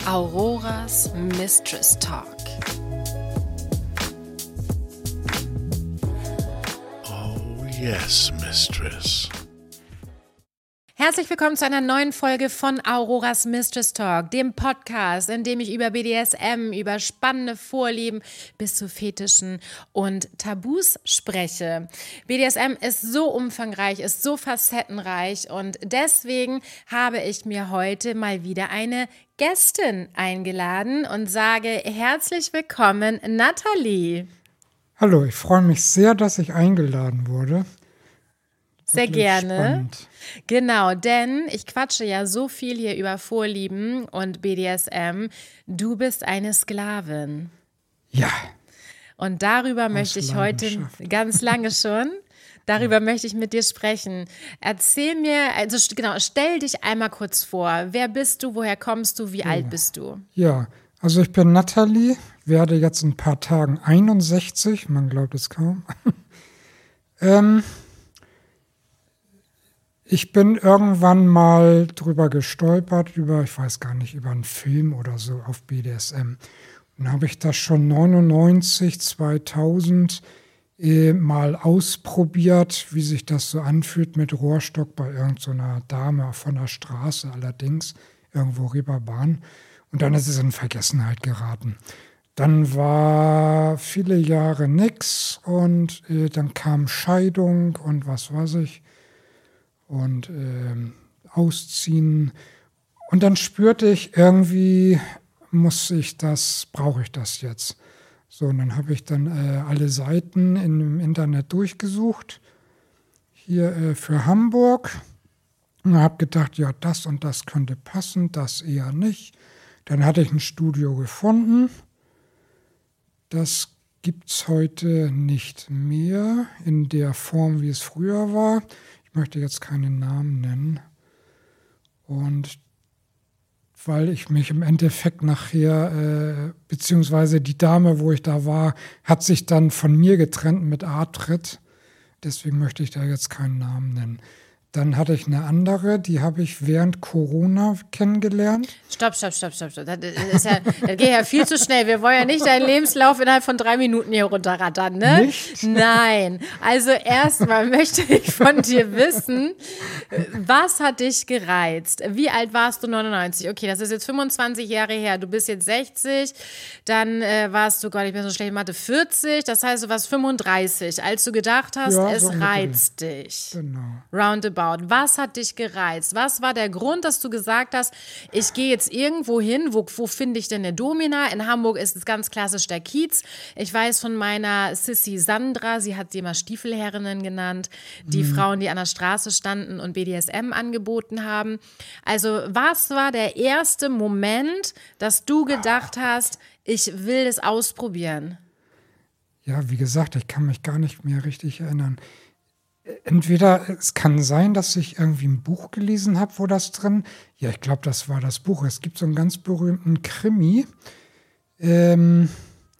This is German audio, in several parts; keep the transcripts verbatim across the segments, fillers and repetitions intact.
Auroras Mistress Talk. Oh yes, Mistress. Herzlich willkommen zu einer neuen Folge von Auroras Mistress Talk, dem Podcast, in dem ich über B D S M, über spannende Vorlieben bis zu Fetischen und Tabus spreche. B D S M ist so umfangreich, ist so facettenreich und deswegen habe ich mir heute mal wieder eine Gästin eingeladen und sage herzlich willkommen, Nathalie. Hallo, ich freue mich sehr, dass ich eingeladen wurde. Sehr Wirklich gerne. Spannend. Genau, denn ich quatsche ja so viel hier über Vorlieben und B D S M. Du bist eine Sklavin. Ja. Und darüber möchte ich heute Leidenschaft. ganz lange schon, darüber ja. möchte ich mit dir sprechen. Erzähl mir, also genau, stell dich einmal kurz vor. Wer bist du, woher kommst du, wie ja. alt bist du? Ja, also ich bin Nathalie, werde jetzt in ein paar Tagen einundsechzig, man glaubt es kaum. ähm, Ich bin irgendwann mal drüber gestolpert, über, ich weiß gar nicht, über einen Film oder so auf B D S M. Und dann habe ich das schon neunundneunzig, zweitausend eh, mal ausprobiert, wie sich das so anfühlt mit Rohrstock bei irgendeiner Dame von der Straße allerdings, irgendwo Reeperbahn. Und dann ist es in Vergessenheit geraten. Dann war viele Jahre nix und äh, dann kam Scheidung und was weiß ich. Und äh, ausziehen. Und dann spürte ich, irgendwie muss ich das, brauche ich das jetzt. So, und dann habe ich dann äh, alle Seiten im Internet durchgesucht, hier äh, für Hamburg. Und habe gedacht, ja, das und das könnte passen, das eher nicht. Dann hatte ich ein Studio gefunden. Das gibt es heute nicht mehr in der Form, wie es früher war. Ich möchte jetzt keinen Namen nennen. Und weil ich mich im Endeffekt nachher, äh, beziehungsweise die Dame, wo ich da war, hat sich dann von mir getrennt mit Artritt. Deswegen möchte ich da jetzt keinen Namen nennen. Dann hatte ich eine andere, die habe ich während Corona kennengelernt. Stopp, stopp, stopp, stopp, stopp. Das, ist ja, das geht ja viel zu schnell. Wir wollen ja nicht deinen Lebenslauf innerhalb von drei Minuten hier runterrattern, ne? Nicht? Nein. Also erstmal möchte ich von dir wissen, was hat dich gereizt? Wie alt warst du? neunundneunzig. Okay, das ist jetzt fünfundzwanzig Jahre her. Du bist jetzt sechzig. Dann äh, warst du, Gott, ich bin so schlecht in Mathe, vierzig. Das heißt, du warst fünfunddreißig, als du gedacht hast, Ja, es so reizt dich. Genau. Roundabout. Was hat dich gereizt? Was war der Grund, dass du gesagt hast, ich gehe jetzt irgendwo hin, wo, wo finde ich denn eine Domina? In Hamburg ist es ganz klassisch der Kiez. Ich weiß von meiner Sissy Sandra, sie hat sie immer Stiefelherrinnen genannt, die mhm. Frauen, die an der Straße standen und B D S M angeboten haben. Also was war der erste Moment, dass du gedacht hast, ich will das ausprobieren? Ja, wie gesagt, ich kann mich gar nicht mehr richtig erinnern. Entweder es kann sein, dass ich irgendwie ein Buch gelesen habe, wo das drin, ja, ich glaube, das war das Buch. Es gibt so einen ganz berühmten Krimi. Ähm,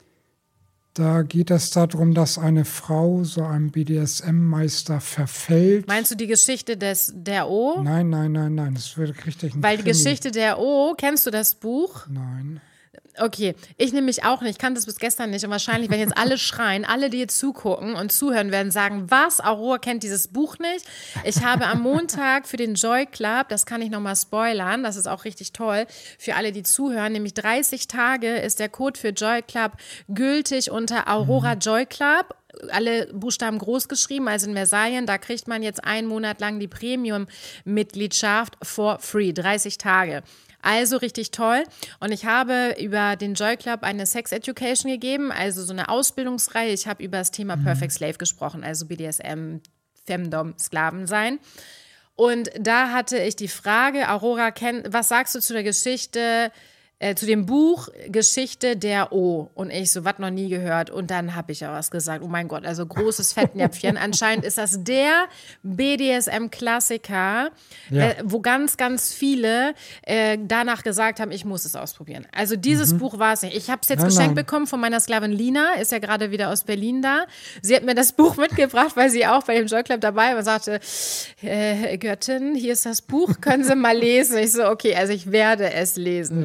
da geht es darum, dass eine Frau so einem B D S M-Meister verfällt. Meinst du die Geschichte des, der O? Nein, nein, nein, nein, das wird richtig ein Weil die Krimi. Geschichte der O, kennst du das Buch? Nein. Okay, ich nämlich auch nicht, ich kannte das bis gestern nicht und wahrscheinlich, wenn jetzt alle schreien, alle, die jetzt zugucken und zuhören, werden sagen, was, Aurora kennt dieses Buch nicht. Ich habe am Montag für den Joy Club, das kann ich nochmal spoilern, das ist auch richtig toll, für alle, die zuhören, nämlich dreißig Tage ist der Code für Joy Club gültig unter Aurora mhm. Joy Club. Alle Buchstaben groß geschrieben, also in Versalien, da kriegt man jetzt einen Monat lang die Premium-Mitgliedschaft for free, dreißig Tage. Also richtig toll. Und ich habe über den Joy Club eine Sex Education gegeben, also so eine Ausbildungsreihe. Ich habe über das Thema mhm. Perfect Slave gesprochen, also B D S M, Femdom, Sklaven sein. Und da hatte ich die Frage, Aurora, kennt, was sagst du zu der Geschichte, äh, zu dem Buch Geschichte der O? Und ich so, was noch nie gehört. Und dann habe ich ja was gesagt. Oh mein Gott, also großes Fettnäpfchen. Anscheinend ist das der B D S M-Klassiker, Ja. äh, wo ganz, ganz viele äh, danach gesagt haben, ich muss es ausprobieren. Also dieses Mhm. Buch war es nicht. Ich habe es jetzt Nein, geschenkt nein. bekommen von meiner Sklavin Lina, ist ja gerade wieder aus Berlin da. Sie hat mir das Buch mitgebracht, weil sie auch bei dem Joy Club dabei war und sagte, äh, Göttin, hier ist das Buch, können Sie mal lesen? Ich so, okay, also ich werde es lesen. Ja, schön.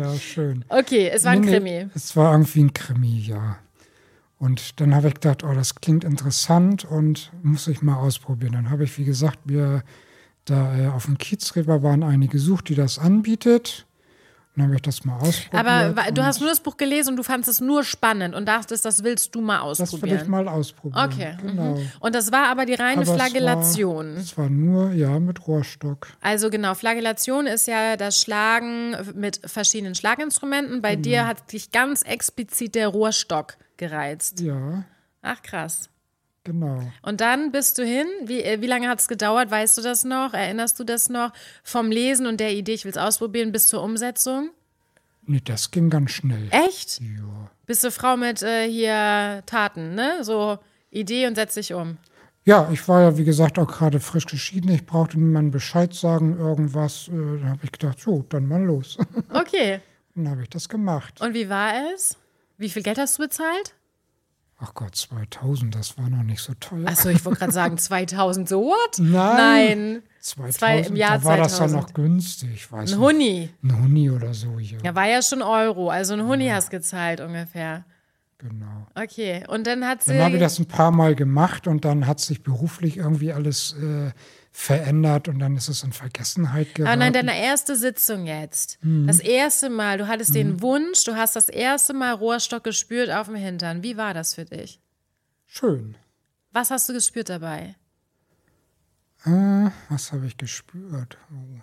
schön. Okay, es war ein Nee, nee, Krimi. Es war irgendwie ein Krimi, ja. Und dann habe ich gedacht, oh, das klingt interessant und muss ich mal ausprobieren. Dann habe ich, wie gesagt, mir da äh, auf dem Kiezreber waren eine gesucht, die das anbietet. Dann habe ich das mal ausprobiert. Aber wa- du und hast nur das Buch gelesen und du fandest es nur spannend und dachtest, das willst du mal das will ausprobieren. ich mal ausprobieren. Okay. Genau. Mhm. Und das war aber die reine Aber es Flagellation. war, es war nur, ja, mit Rohrstock. Also genau, Flagellation ist ja das Schlagen mit verschiedenen Schlaginstrumenten. Bei dir hat dich ganz explizit der Rohrstock gereizt. Ja, Ach krass. genau. Und dann bist du hin. Wie, äh, wie lange hat es gedauert? Weißt du das noch? Erinnerst du das noch? Vom Lesen und der Idee, ich will es ausprobieren, bis zur Umsetzung? Nee, das ging ganz schnell. Echt? Ja. Bist du Frau mit äh, hier Taten, ne? So Idee und setz dich um. Ja, ich war ja, wie gesagt, auch gerade frisch geschieden. Ich brauchte niemandem Bescheid sagen, irgendwas. Äh, Dann habe ich gedacht, so, dann mal los. Okay. Dann habe ich das gemacht. Und wie war es? Wie viel Geld hast du bezahlt? Ach Gott, zweitausend, das war noch nicht so teuer. Achso, ich wollte gerade sagen zweitausend. So what? Nein. Nein. zweitausend, zwei- im Jahr da war das ja zweitausend. noch günstig. Ich weiß Ein nicht. Huni. Ein Huni oder so, ja. Ja, war ja schon Euro. Also ein Huni hast gezahlt ungefähr. Genau. Okay. Und dann hat sie. Dann habe ich das ein paar Mal gemacht und dann hat sich beruflich irgendwie alles äh, verändert und dann ist es in Vergessenheit geraten. Ah nein, deine erste Sitzung jetzt. Das erste Mal, du hattest den Wunsch, du hast das erste Mal Rohrstock gespürt auf dem Hintern. Wie war das für dich? Schön. Was hast du gespürt dabei? Äh, was habe ich gespürt? Oh.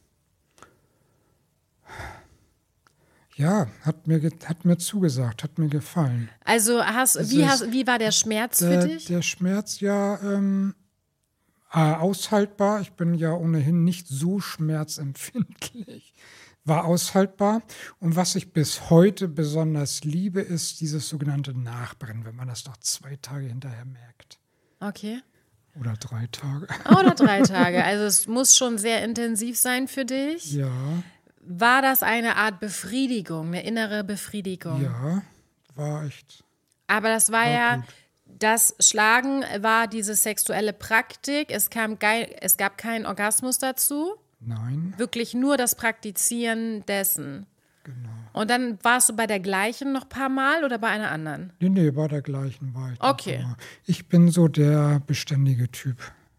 Ja, hat mir, ge- hat mir zugesagt, hat mir gefallen. Also hast, Es wie, ist- hast, wie war der Schmerz für Der, dich? der Schmerz ja ähm, äh, aushaltbar. Ich bin ja ohnehin nicht so schmerzempfindlich. War aushaltbar. Und was ich bis heute besonders liebe, ist dieses sogenannte Nachbrennen, wenn man das noch zwei Tage hinterher merkt. Okay. Oder drei Tage. Oder drei Tage. Also es muss schon sehr intensiv sein für dich. Ja, War das eine Art Befriedigung, eine innere Befriedigung? ja, war echt. Aber das war, War ja, gut. das Schlagen war diese sexuelle Praktik. Es, kam gei- es gab keinen Orgasmus dazu. Nein, Wirklich nur das Praktizieren dessen. genau. Und dann warst du bei der gleichen noch ein paar Mal oder bei einer anderen? Nee, nee, bei der gleichen war ich. noch Okay. immer. Ich bin so der beständige Typ.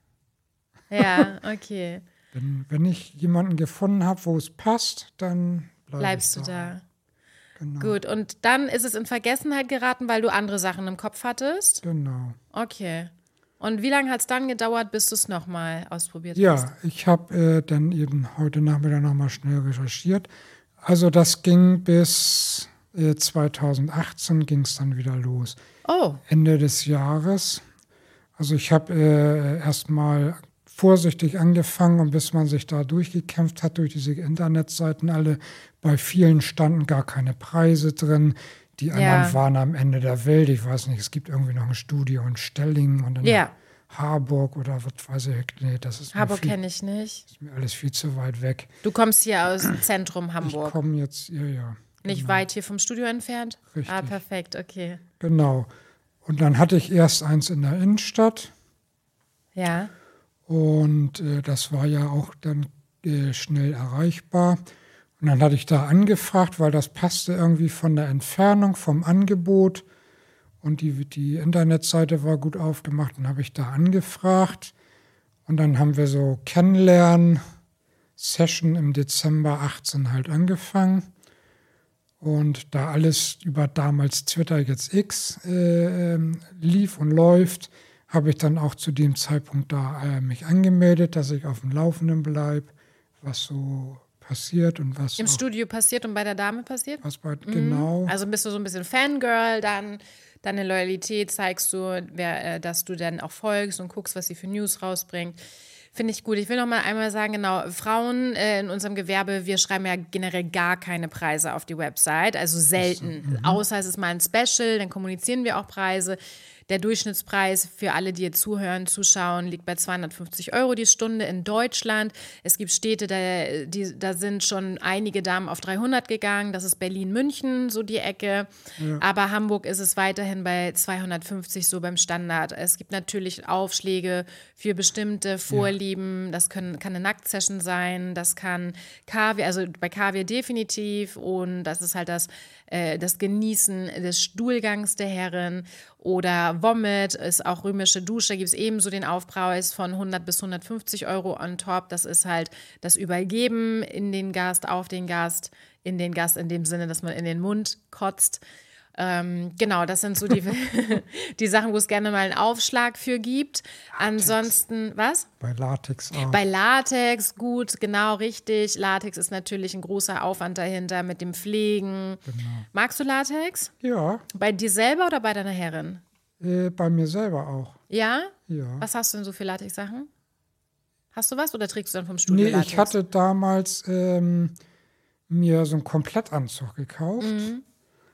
Ja, okay. Wenn, wenn ich jemanden gefunden habe, wo es passt, dann bleib Bleibst ich du da. Genau. Gut, und dann ist es in Vergessenheit geraten, weil du andere Sachen im Kopf hattest? Genau. Okay. Und wie lange hat es dann gedauert, bis du es nochmal ausprobiert hast? Ja, ich habe äh, dann eben heute Nachmittag nochmal schnell recherchiert. Also das ging bis äh, zweitausendachtzehn ging es dann wieder los. Oh, Ende des Jahres. Also ich habe äh, erstmal vorsichtig angefangen und bis man sich da durchgekämpft hat durch diese Internetseiten alle, bei vielen standen gar keine Preise drin. Die anderen Ja. waren am Ende der Welt. Ich weiß nicht, es gibt irgendwie noch ein Studio in Stellingen und in ja. Harburg oder was weiß ich. Nee, das ist, mir, Harburg viel, kenne ich nicht. ist mir alles viel zu weit weg. Du kommst hier aus dem Zentrum Ich Hamburg. komme jetzt, ja, ja. Nicht weit hier vom Studio entfernt? Richtig. Ah, perfekt, okay. Genau. Und dann hatte ich erst eins in der Innenstadt. Ja. Und äh, das war ja auch dann äh, schnell erreichbar. Und dann hatte ich da angefragt, weil das passte irgendwie von der Entfernung, vom Angebot. Und die, die Internetseite war gut aufgemacht. Dann habe ich da angefragt. Und dann haben wir so Kennenlernen-Session im Dezember achtzehn halt angefangen. Und da alles über damals Twitter, jetzt X, äh, ähm, lief und läuft, habe ich dann auch zu dem Zeitpunkt da äh, mich angemeldet, dass ich auf dem Laufenden bleibe, was so passiert und was Im auch, Studio passiert und bei der Dame passiert? was bei, genau. Also bist du so ein bisschen Fangirl, dann deine Loyalität zeigst du, wer, äh, dass du dann auch folgst und guckst, was sie für News rausbringt. Finde ich gut. Ich will noch mal einmal sagen, genau, Frauen äh, in unserem Gewerbe, wir schreiben ja generell gar keine Preise auf die Website, also selten. Außer es ist mal ein Special, dann kommunizieren wir auch Preise. Der Durchschnittspreis für alle, die jetzt zuhören, zuschauen, liegt bei zweihundertfünfzig Euro die Stunde in Deutschland. Es gibt Städte, da, die, da sind schon einige Damen auf dreihundert gegangen. Das ist Berlin, München, so die Ecke. Ja. Aber Hamburg ist es weiterhin bei zweihundertfünfzig, so beim Standard. Es gibt natürlich Aufschläge für bestimmte Vorlieben. Ja. Das können, kann eine Nacktsession sein, das kann Kaviar, also bei Kaviar definitiv. Und das ist halt das, äh, das Genießen des Stuhlgangs der Herren. Oder Vomit ist auch römische Dusche, da gibt es ebenso den Aufpreis von hundert bis hundertfünfzig Euro on top. Das ist halt das Übergeben in den Gast, auf den Gast, in den Gast in dem Sinne, dass man in den Mund kotzt. Ähm, genau, das sind so die, die Sachen, wo es gerne mal einen Aufschlag für gibt. Latex. Ansonsten, was? Bei Latex auch. Bei Latex, gut, genau, richtig. Latex ist natürlich ein großer Aufwand dahinter mit dem Pflegen. Genau. Magst du Latex? Ja. Bei dir selber oder bei deiner Herrin? Äh, bei mir selber auch. Ja? Ja. Was hast du denn so für Latex-Sachen? Hast du was oder trägst du dann vom Studio Nee, Latex? ich hatte damals ähm, mir so einen Komplettanzug gekauft. Mhm.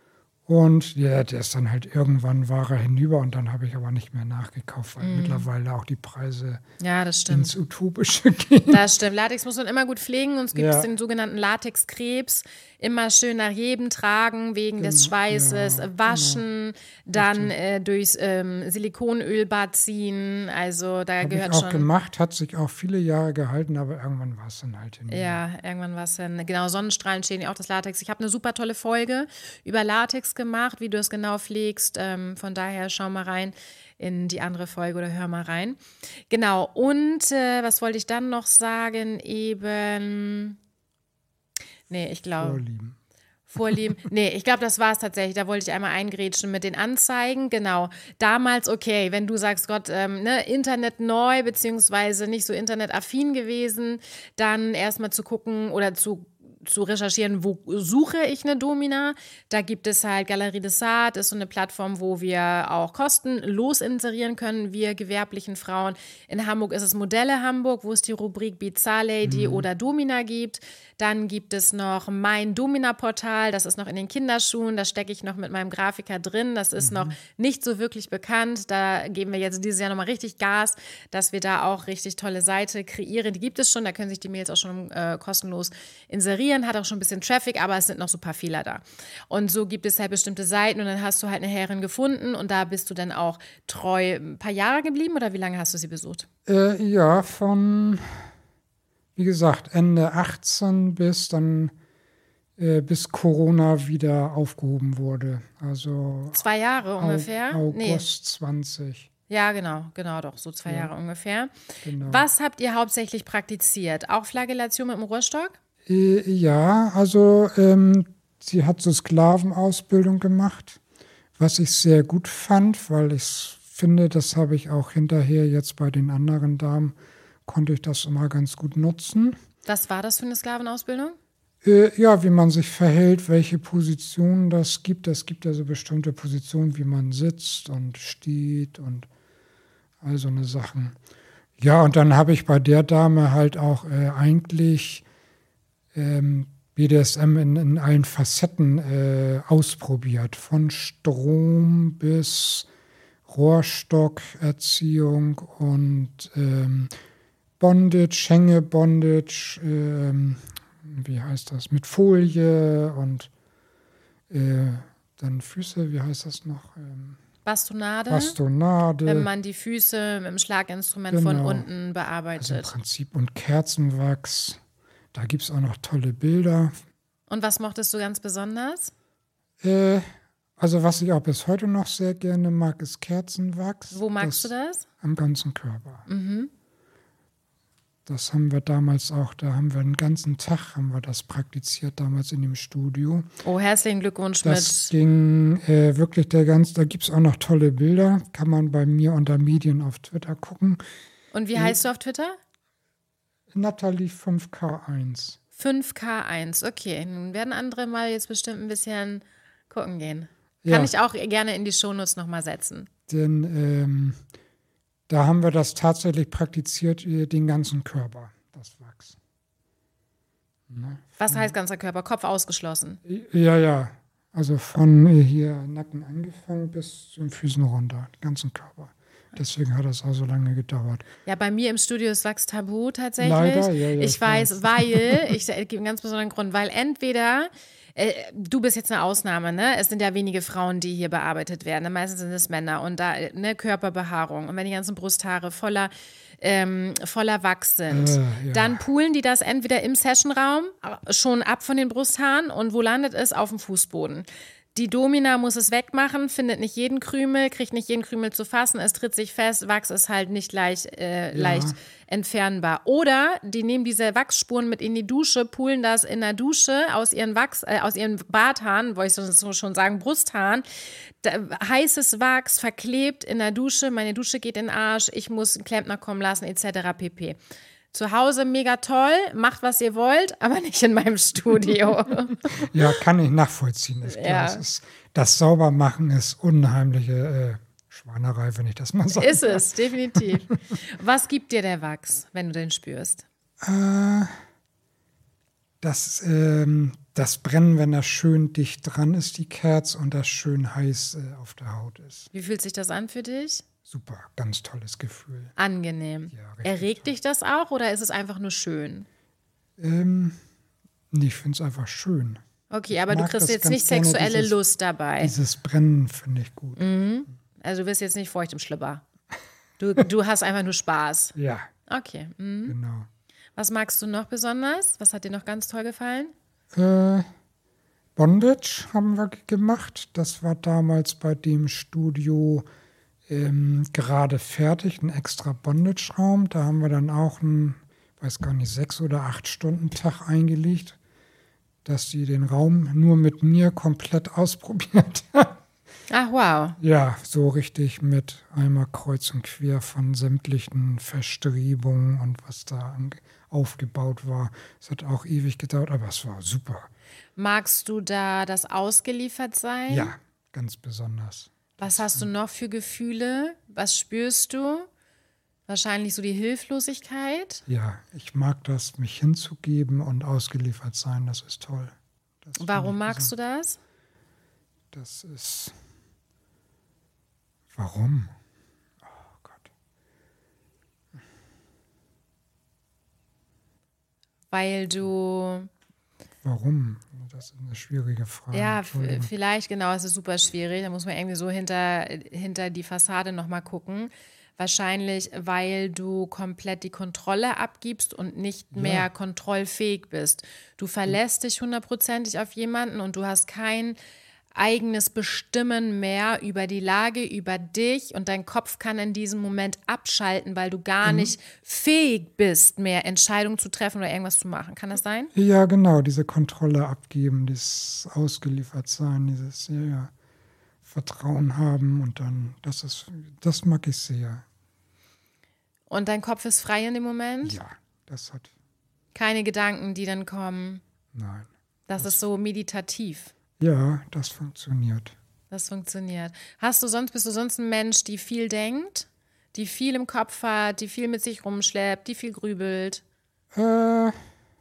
Und ja, der ist dann halt irgendwann war er hinüber und dann habe ich aber nicht mehr nachgekauft, weil mm. mittlerweile auch die Preise ja, das stimmt. ins Utopische gehen. Das stimmt. Latex muss man immer gut pflegen und es gibt ja. den sogenannten Latexkrebs. Immer schön nach jedem tragen, wegen genau. des Schweißes, ja, waschen, genau. dann äh, durchs ähm, Silikonölbad ziehen. Also da Hab gehört ich auch schon. gemacht, hat sich auch viele Jahre gehalten, aber irgendwann war es dann halt hinüber. Ja, irgendwann war es dann. Genau, Sonnenstrahlen stehen ja auch das Latex. Ich habe eine super tolle Folge über Latex gemacht, wie du es genau pflegst. Ähm, von daher schau mal rein in die andere Folge oder hör mal rein. Genau, und äh, was wollte ich dann noch sagen? Eben, nee, ich glaube. Vorlieben. Vorlieben. Nee, ich glaube, das war es tatsächlich. Da wollte ich einmal eingrätschen mit den Anzeigen. Genau. Damals, okay, wenn du sagst, Gott, ähm, ne, Internet neu, beziehungsweise nicht so internetaffin gewesen, dann erstmal zu gucken oder zu zu recherchieren, wo suche ich eine Domina. Da gibt es halt Galerie des Saat, ist so eine Plattform, wo wir auch kostenlos inserieren können, wir gewerblichen Frauen. In Hamburg ist es Modelle Hamburg, wo es die Rubrik Bizarre Lady mhm. oder Domina gibt. Dann gibt es noch mein Domina-Portal, das ist noch in den Kinderschuhen, da stecke ich noch mit meinem Grafiker drin, das ist mhm. noch nicht so wirklich bekannt. Da geben wir jetzt dieses Jahr nochmal richtig Gas, dass wir da auch richtig tolle Seite kreieren. Die gibt es schon, da können sich die Mails auch schon äh, kostenlos inserieren. Hat auch schon ein bisschen Traffic, aber es sind noch so ein paar Fehler da. Und so gibt es halt bestimmte Seiten und dann hast du halt eine Herrin gefunden und da bist du dann auch treu ein paar Jahre geblieben oder wie lange hast du sie besucht? Äh, ja, von, wie gesagt, Ende achtzehn bis dann, äh, bis Corona wieder aufgehoben wurde. Also zwei Jahre ungefähr? August nee. zwanzig. Ja, genau, genau doch, so zwei ja. Jahre ungefähr. Genau. Was habt ihr hauptsächlich praktiziert? Auch Flagellation mit dem Rohrstock? Ja, also ähm, sie hat so Sklavenausbildung gemacht, was ich sehr gut fand, weil ich finde, das habe ich auch hinterher jetzt bei den anderen Damen, konnte ich das immer ganz gut nutzen. Was war das für eine Sklavenausbildung? Äh, ja, wie man sich verhält, welche Positionen das gibt. Es gibt ja so bestimmte Positionen, wie man sitzt und steht und all so eine Sachen. Ja, und dann habe ich bei der Dame halt auch äh, eigentlich Ähm, B D S M in, in allen Facetten äh, ausprobiert. Von Strom bis Rohrstockerziehung und ähm, Bondage, Hängebondage, ähm, wie heißt das, mit Folie und äh, dann Füße, wie heißt das noch? Ähm, Bastonade. Bastonade. Wenn man die Füße mit dem Schlaginstrument genau. von unten bearbeitet. Also im Prinzip und Kerzenwachs. Da gibt es auch noch tolle Bilder. Und was mochtest du ganz besonders? Äh, also was ich auch bis heute noch sehr gerne mag, ist Kerzenwachs. Wo magst das, du das? Am ganzen Körper. Mhm. Das haben wir damals auch, da haben wir einen ganzen Tag haben wir das praktiziert, damals in dem Studio. Oh, herzlichen Glückwunsch das mit. Das ging äh, wirklich der ganze, da gibt es auch noch tolle Bilder, kann man bei mir unter Medien auf Twitter gucken. Und wie heißt äh, du auf Twitter? Natalie fünf K eins. fünf K eins, okay. Nun werden andere mal jetzt bestimmt ein bisschen gucken gehen. Kann ja. ich auch gerne in die Shownotes nochmal setzen. Denn ähm, da haben wir das tatsächlich praktiziert, den ganzen Körper, das Wachs. Ne? Was heißt ganzer Körper? Kopf ausgeschlossen? Ja, ja. Also von hier Nacken angefangen bis zu den Füßen runter, den ganzen Körper. Deswegen hat das auch so lange gedauert. Ja, bei mir im Studio ist Wachs tabu tatsächlich. Leider, ja, ja, ich, ich weiß, weiß. weil, ich gebe einen ganz besonderen Grund, weil entweder, äh, du bist jetzt eine Ausnahme, ne? Es sind ja wenige Frauen, die hier bearbeitet werden. Ne? Meistens sind es Männer und da, ne, Körperbehaarung. Und wenn die ganzen Brusthaare voller, ähm, voller Wachs sind, Äh, ja. dann poolen die das entweder im Sessionraum schon ab von den Brusthaaren und wo landet es? Auf dem Fußboden. Die Domina muss es wegmachen, findet nicht jeden Krümel, kriegt nicht jeden Krümel zu fassen, es tritt sich fest, Wachs ist halt nicht leicht, äh, Ja. leicht entfernbar. Oder die nehmen diese Wachsspuren mit in die Dusche, poolen das in der Dusche aus ihren Wachs, äh, aus ihren Barthaaren, wollte ich so schon sagen, Brusthaaren. Da, heißes Wachs verklebt in der Dusche, meine Dusche geht in den Arsch, ich muss einen Klempner kommen lassen, et cetera pp. Zu Hause mega toll, macht was ihr wollt, aber nicht in meinem Studio. Ja, kann ich nachvollziehen. Ist klar. Ja. Es ist, das Saubermachen ist unheimliche äh, Schweinerei, wenn ich das mal sage. Ist es, definitiv. Was gibt dir der Wachs, wenn du den spürst? Äh, das, ähm, das Brennen, wenn das schön dicht dran ist, die Kerze, und das schön heiß äh, auf der Haut ist. Wie fühlt sich das an für dich? Super, ganz tolles Gefühl. Angenehm. Ja, richtig Erregt toll. dich das auch oder ist es einfach nur schön? Ähm, nee, ich finde es einfach schön. Okay, aber du mag kriegst das jetzt ganz nicht gerne, sexuelle dieses- Lust dabei. Dieses Brennen finde ich gut. Also du wirst jetzt nicht feucht im Schlipper. Du, du hast einfach nur Spaß. Ja, Okay. Mhm. genau. Was magst du noch besonders? Was hat dir noch ganz toll gefallen? Äh, Bondage haben wir g- gemacht. Das war damals bei dem Studio ähm, gerade fertig, ein extra Bondage-Raum. Da haben wir dann auch einen, weiß gar nicht, sechs oder acht Stunden Tag eingelegt, dass die den Raum nur mit mir komplett ausprobiert haben. Ach, wow. Ja, so richtig mit einmal kreuz und quer von sämtlichen Verstrebungen und was da ange- aufgebaut war. Es hat auch ewig gedauert, aber es war super. Magst du da das ausgeliefert sein? Ja, ganz besonders. Was hast du noch für Gefühle? Was spürst du? Wahrscheinlich so die Hilflosigkeit. Ja, ich mag das, mich hinzugeben und ausgeliefert sein. Das ist toll. Das finde Warum ich magst du besonders. das? Das ist. Warum? Oh Gott. Weil du, Warum? Das ist eine schwierige Frage. ja, f- Entschuldigung. vielleicht, genau, es ist super schwierig. Da muss man irgendwie so hinter, hinter die Fassade nochmal gucken. Wahrscheinlich, weil du komplett die Kontrolle abgibst und nicht mehr kontrollfähig bist. Du verlässt dich hundertprozentig auf jemanden und du hast kein eigenes Bestimmen mehr über die Lage, über dich, und dein Kopf kann in diesem Moment abschalten, weil du gar nicht fähig bist, mehr Entscheidungen zu treffen oder irgendwas zu machen. Kann das sein? Ja, genau, diese Kontrolle abgeben, dieses ausgeliefert sein, dieses ja, ja, Vertrauen haben, und dann, das ist, das mag ich sehr. Und dein Kopf ist frei in dem Moment? Ja, das hat, Keine Gedanken, die dann kommen. nein. Das ist so meditativ. Ja, das funktioniert. Das funktioniert. Hast du sonst, bist du sonst ein Mensch, die viel denkt, die viel im Kopf hat, die viel mit sich rumschleppt, die viel grübelt? Äh,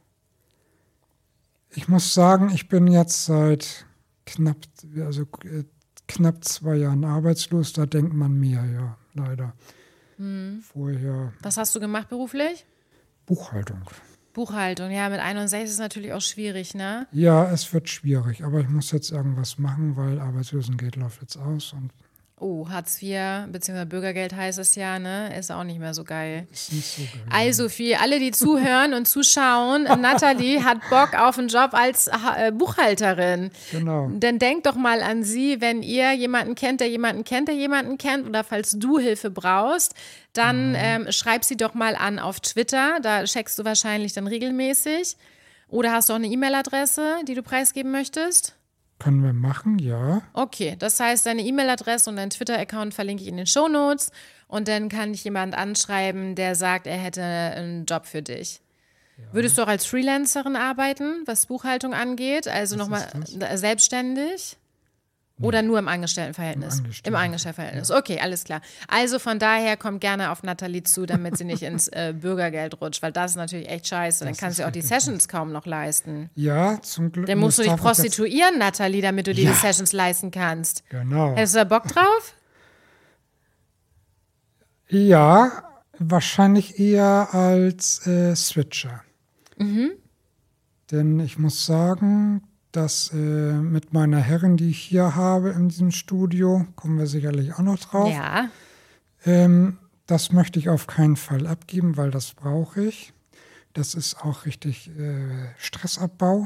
ich muss sagen, ich bin jetzt seit knapp, also äh, knapp zwei Jahren arbeitslos. Da denkt man mehr, ja, leider. Vorher Was hast du gemacht beruflich? Buchhaltung. Buchhaltung, ja, mit einundsechzig ist es natürlich auch schwierig, ne? Ja, es wird schwierig, aber ich muss jetzt irgendwas machen, weil Arbeitslosengeld läuft jetzt aus und Oh, Hartz vier, beziehungsweise Bürgergeld heißt es ja, ne? Ist auch nicht mehr so geil. ist nicht so geil. Also für alle, die zuhören und zuschauen, Nathalie hat Bock auf einen Job als äh, Buchhalterin. Genau. Dann denkt doch mal an sie, wenn ihr jemanden kennt, der jemanden kennt, der jemanden kennt, oder falls du Hilfe brauchst, dann ähm, schreib sie doch mal an auf Twitter, da checkst du wahrscheinlich dann regelmäßig. Oder hast du auch eine E-Mail-Adresse, die du preisgeben möchtest? Können wir machen, ja. Okay, das heißt, deine E-Mail-Adresse und dein Twitter-Account verlinke ich in den Shownotes, und dann kann ich jemand anschreiben, der sagt, er hätte einen Job für dich. Würdest du auch als Freelancerin arbeiten, was Buchhaltung angeht? Also nochmal ist selbstständig? Oder nur im Angestelltenverhältnis? Im Angestellten- Im Angestelltenverhältnis. Okay, alles klar. Also von daher kommt gerne auf Nathalie zu, damit sie nicht ins äh, Bürgergeld rutscht, weil das ist natürlich echt scheiße. Dann Das kannst du ist auch die richtig Sessions kaum noch leisten. Ja, zum Glück. Dann musst du das dich darf ich jetzt- prostituieren, Nathalie, damit du dir Ja. die Sessions leisten kannst. Genau. Hättest du da Bock drauf? Ja, wahrscheinlich eher als äh, Switcher. Mhm. Denn ich muss sagen, dass äh, mit meiner Herrin, die ich hier habe in diesem Studio, kommen wir sicherlich auch noch drauf. Ja. Ähm, das möchte ich auf keinen Fall abgeben, weil das brauche ich. Das ist auch richtig äh, Stressabbau.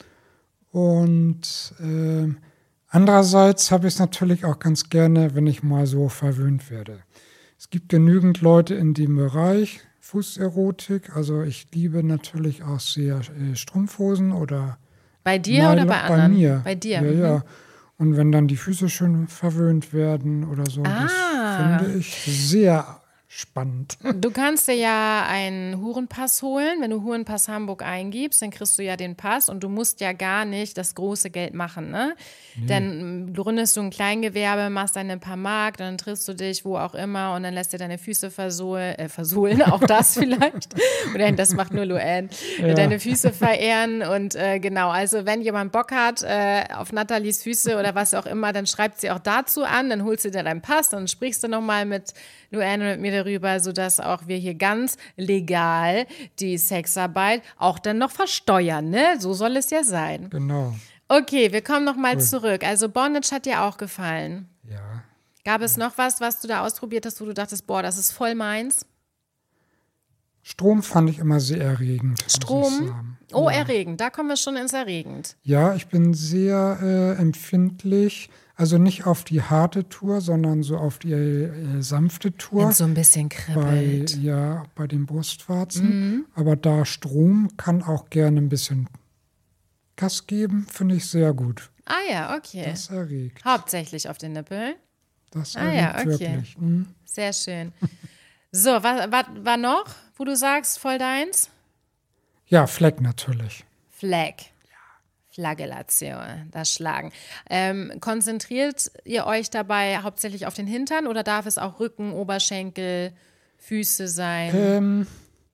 Und äh, andererseits habe ich es natürlich auch ganz gerne, wenn ich mal so verwöhnt werde. Es gibt genügend Leute in dem Bereich, Fußerotik. Also ich liebe natürlich auch sehr äh, Strumpfhosen oder Bei dir oder Nylon- bei anderen? Bei mir. Bei dir. Ja, mhm. ja. Und wenn dann die Füße schön verwöhnt werden oder so, Ah. das finde ich sehr spannend. Du kannst dir ja einen Hurenpass holen. Wenn du Hurenpass Hamburg eingibst, dann kriegst du ja den Pass und du musst ja gar nicht das große Geld machen, ne? Dann gründest du ein Kleingewerbe, machst deine paar Mark, dann triffst du dich wo auch immer und dann lässt dir deine Füße versohlen, äh, versohlen, auch das vielleicht. Oder das macht nur Luann. Ja. Deine Füße verehren und äh, genau, also wenn jemand Bock hat äh, auf Nathalies Füße oder was auch immer, dann schreibt sie auch dazu an, dann holst du dir deinen Pass, dann sprichst du nochmal mit Luann und mit mir darüber, sodass auch wir hier ganz legal die Sexarbeit auch dann noch versteuern, ne? So soll es ja sein. Genau. Okay, wir kommen nochmal zurück. Also Bondage hat dir auch gefallen. Ja. Gab es noch was, was du da ausprobiert hast, wo du dachtest, boah, das ist voll meins? Strom fand ich immer sehr erregend. muss ich Strom? sagen. Oh, ja. erregend. Da kommen wir schon ins Erregend. Ja, ich bin sehr äh, empfindlich. Also nicht auf die harte Tour, sondern so auf die äh, sanfte Tour. Wenn es so ein bisschen Bei, kribbelt. ja, bei den Brustwarzen. Mhm. Aber da Strom kann auch gerne ein bisschen Gas geben, finde ich sehr gut. Ah ja, okay. Das erregt. Hauptsächlich auf den Nippeln. Das Ah erregt ja, okay. wirklich. Hm. Sehr schön. So, was, was war noch, wo du sagst, voll deins? Ja, Fleck natürlich. Flag. Flagellation, das Schlagen. Ähm, konzentriert ihr euch dabei hauptsächlich auf den Hintern oder darf es auch Rücken, Oberschenkel, Füße sein? Ähm,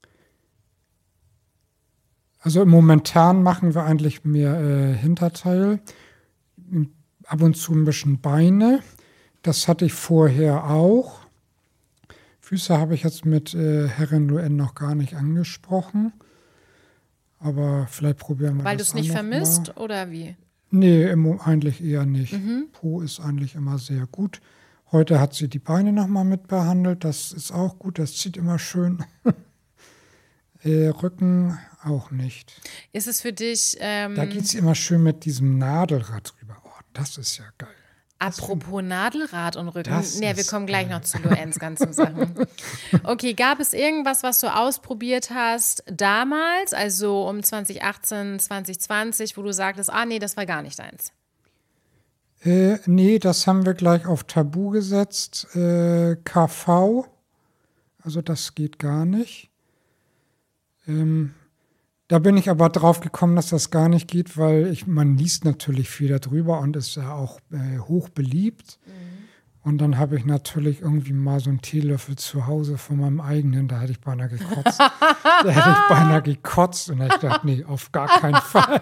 also momentan machen wir eigentlich mehr äh, Hinterteil, ab und zu ein bisschen Beine. Das hatte ich vorher auch. Füße habe ich jetzt mit äh, Herrin Luann noch gar nicht angesprochen. Aber vielleicht probieren wir Weil du das es nicht auch noch vermisst mal. oder wie? Nee, im, Mo- eigentlich eher nicht. Mhm. Po ist eigentlich immer sehr gut. Heute hat sie die Beine nochmal mit behandelt. Das ist auch gut, das zieht immer schön. äh, Rücken auch nicht. Ist es für dich, ähm, Da geht sie immer schön mit diesem Nadelrad drüber. Oh, das ist ja geil. apropos Nadelrad und Rücken, Das nee, wir ist kommen gleich noch zu Luanns ganzen Sachen. Okay, gab es irgendwas, was du ausprobiert hast damals, also um zwanzig achtzehn, zwanzig zwanzig, wo du sagtest, ah nee, das war gar nicht deins? Äh, nee, das haben wir gleich auf Tabu gesetzt. Äh, K V, also das geht gar nicht. Ähm, da bin ich aber drauf gekommen, dass das gar nicht geht, weil ich, man liest natürlich viel darüber und ist ja auch äh, hoch beliebt. Mhm. Und dann habe ich natürlich irgendwie mal so einen Teelöffel zu Hause von meinem eigenen, da hätte ich beinahe gekotzt. da hätte ich beinahe gekotzt und da hab ich gedacht, nee, auf gar keinen Fall.